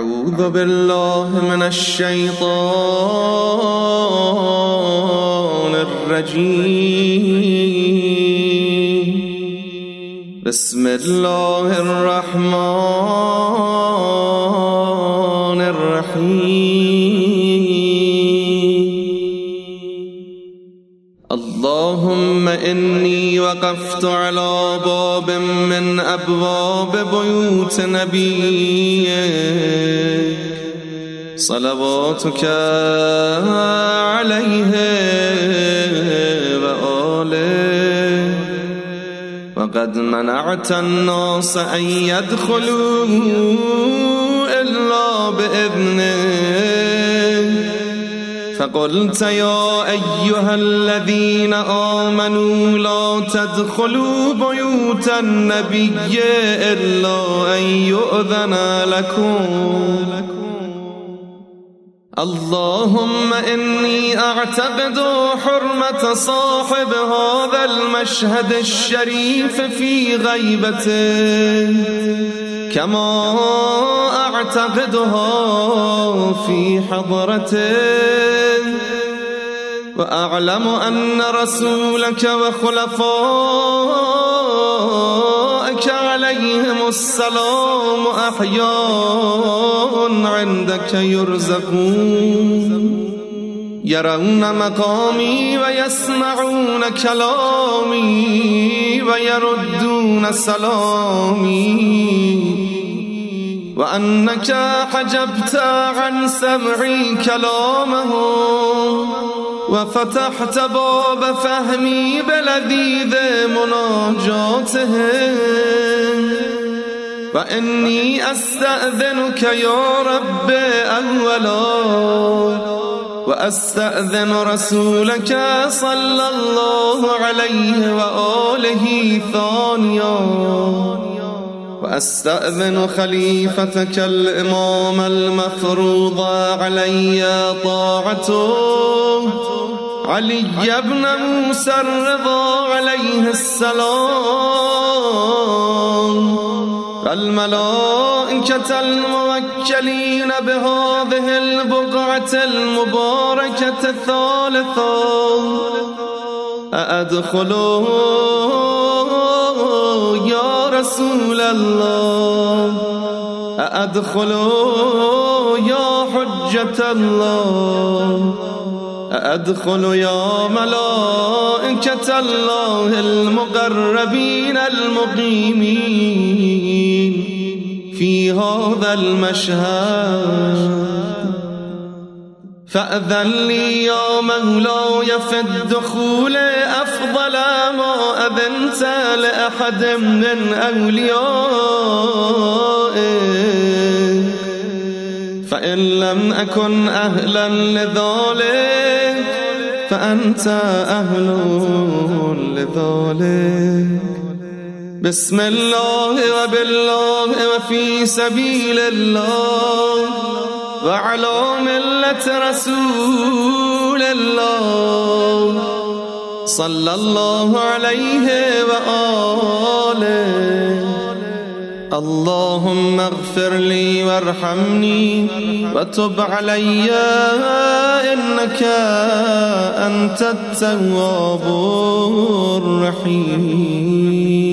أعوذ بالله من الشيطان الرجيم. بسم الله الرحمن الرحيم. اللهم إني وقفت على باب من أبواب بيوت نبيك صلواتك عليه وآله، وقد منعت الناس أن يدخلوا إلا بإذنك، فقلت يا أيها الذين آمنوا لا تدخلوا بيوت النبي إلا أن يؤذن لكم. اللهم إني أعتقد حرمة صاحب هذا المشهد الشريف في غيبته كما أعتقدها في حضرته، وأعلم أن رسولك وخلفائك عليهم السلام أحياء عندك يرزقون، يرون مقامي ويسمعون كلامي ويردون سلامي، وأنك حجبت عن سمعي كلامه وفتحت باب فهمي بلذيذ مناجاته، وإني أستأذنك يا رب أولا، وأستأذن رسولك صلى الله عليه وآله ثانيا، وأستأذن خليفتك الإمام المفروض علي طاعته علي بن موسى الرضا عليه السلام، والملائكة الموكلين بهذه البقعة المباركة الثالثة. أأدخلوا يا رسول الله، أأدخلوا يا حجة الله، أأدخل يا ملائكة الله المقربين المقيمين في هذا المشهد، فأذن لي يا مولاي في الدخول أفضل ما أذنت لأحد من أوليائك، فإن لم أكن أهلا لذلك فأنت أهل لذلك. بسم الله وبالله وفي سبيل الله وعلى ملة رسول الله صلى الله عليه وآله. اللهم اغفر لي وارحمني وتب علي إنك أنت التواب الرحيم.